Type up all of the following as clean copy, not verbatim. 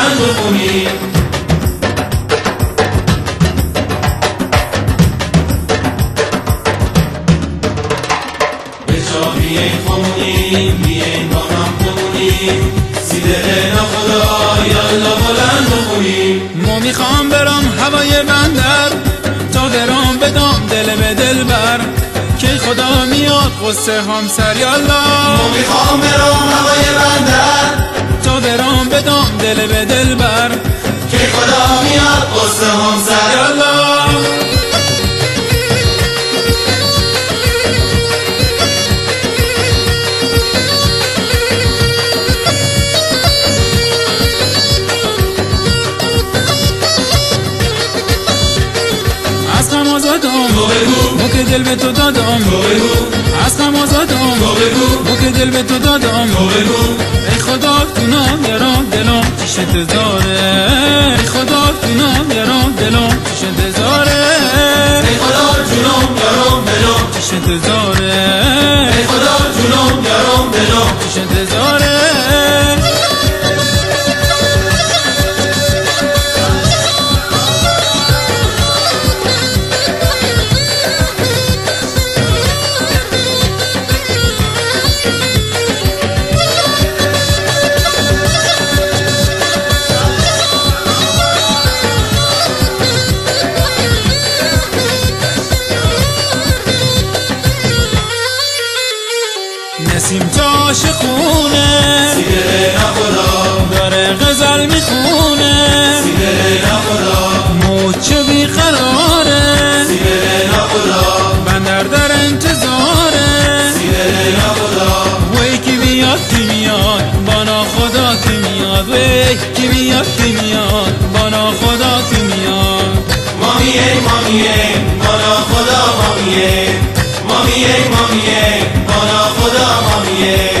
بلند بخونیم. به جا بیاین خونیم، بیاین با هم بمونیم، سیدل ناخدا یالا بلند بخونیم. ما میخوام برم هوای بندر، تا برام بدم دل به دل بر، که خدا میاد قصه همسر یالا. ما میخوام برم هوای بندر، تا برام بدم دل به دل بر، که خدا میاد قصه همسر یالا. از غم آزادم بو که دل به تو دادم، از غم آزادم بو که دل به تو دادم. ای خدا کنم یارم دلم چیش انتظاره، ای خدا کنم یارم دلم چیش انتظاره، ای خدا جونم یارم دلم چیش انتظاره، ای خدا جونم یارم دلم چیش انتظاره. نسیم تاش خونه سیدل ناخدا داره غزل میخونه، سیدل ناخدا موچه بیقراره، سیدل ناخدا بندر در انتظاره. سیدل ناخدا وی کی بیاد کی میاد بانا خدا کی میاد، وی کی بیاد کی میاد بانا خدا کی میاد. مامیه مامیه بانا خدا مامیه، مامیه مامیه بانا خدا مامیه.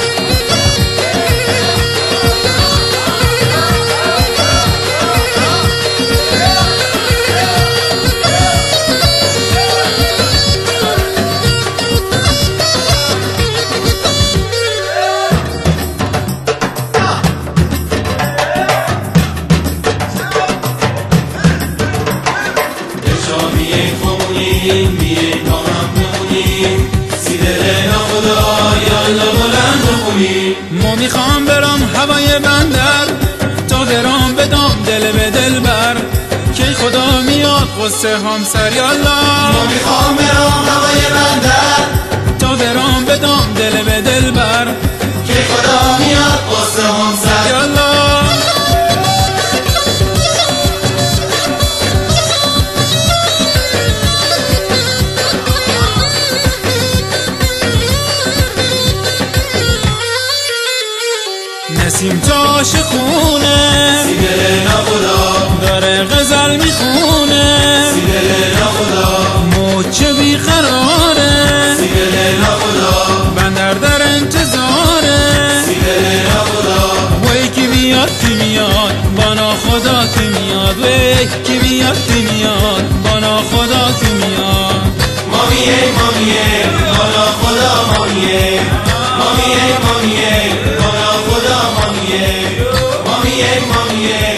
بیاین با هم بمونیم، سیدل ناخدا یالا بلند بخونیم. ما میخوام برم هوای بندر، تا برام بدم دل به دل بر، که خدا میاد قصه همسر یالا. ما میخوام برم هوای بندر، تا برام بدم دل به دل بر، که خدا میاد قصه همسر یالا. نسیم تاش خونه سیدل ناخدا داره غزل میخونه، سیدل ناخدا موچه بیقراره، سیدل ناخدا بندر در انتظاره. سیدل ناخدا وی کی بیاد کی میاد بانا خدا کی میاد، وی کی بیاد کی میاد بانا خدا کی میاد. مامیه مامیه بانا خدا مامیه، مامیه مامیه بانا خدا مامیه، مامیه مامیه